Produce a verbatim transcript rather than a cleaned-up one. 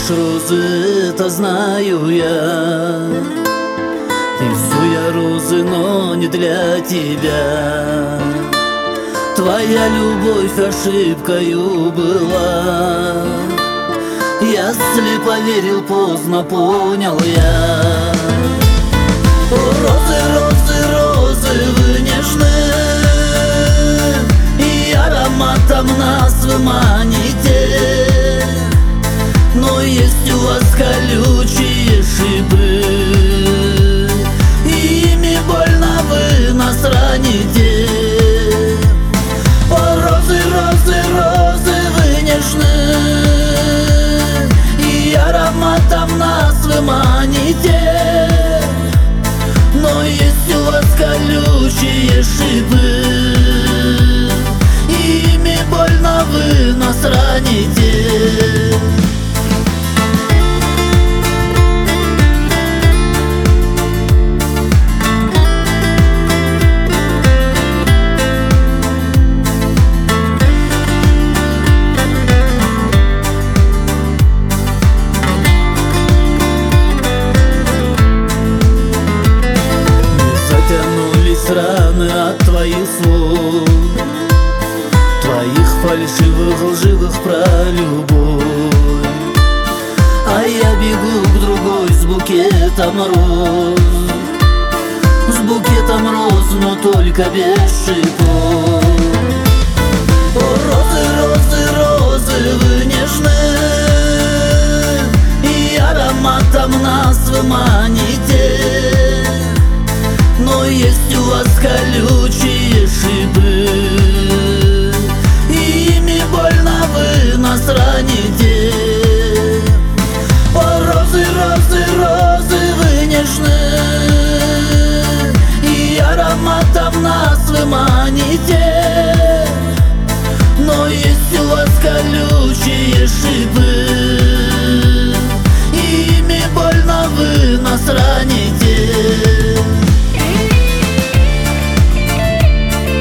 любишь розы, это знаю я. Рисуя розы, но не для тебя. Твоя любовь ошибкою была. Я слепо верил, поздно понял я. О, розы, розы, розы, вы нежны, и ароматом нас вы маните. Но есть у вас колючие шипы, и ими больно вы нас раните. О, розы, розы, розы, вы нежны, и ароматом нас вы маните. Но есть у вас колючие шипы, и ими больно вы нас раните. Раны от твоих слов, твоих фальшивых, лживых про любовь. А я бегу к другой с букетом роз, с букетом роз, но только без шипов. О, розы, розы, розы, вы нежны, и ароматом нас вы маните. Но есть у вас колючие